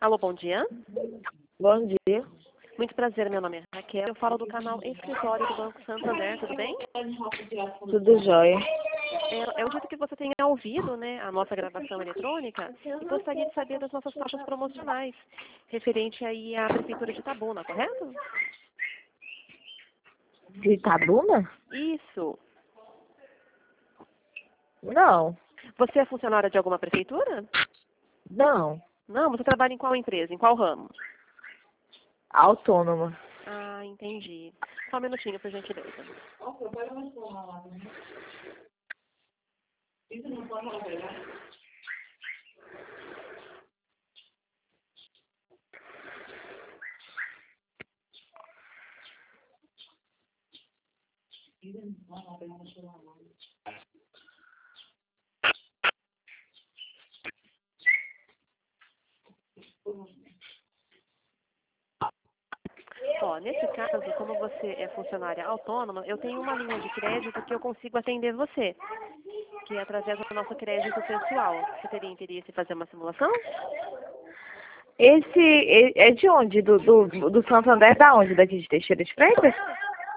Alô, bom dia. Bom dia. Muito prazer, meu nome é Raquel. Eu falo do canal Escritório do Banco Santander, tudo bem? Tudo jóia. Eu acredito que você tenha ouvido, né, a nossa gravação eletrônica e gostaria de saber das nossas taxas promocionais, referente aí à Prefeitura de Itabuna, correto? De Itabuna? Isso. Não. Você é funcionária de alguma prefeitura? Não. Não, você trabalha em qual empresa? Em qual ramo? Autônoma. Ah, entendi. Só um minutinho, por gentileza. Ó, nesse caso, como você é funcionária autônoma, eu tenho uma linha de crédito que eu consigo atender você, que é através do nosso crédito pessoal. Você teria interesse em fazer uma simulação? Esse é de onde? Do Santander da onde? Daqui de Teixeira de Freitas?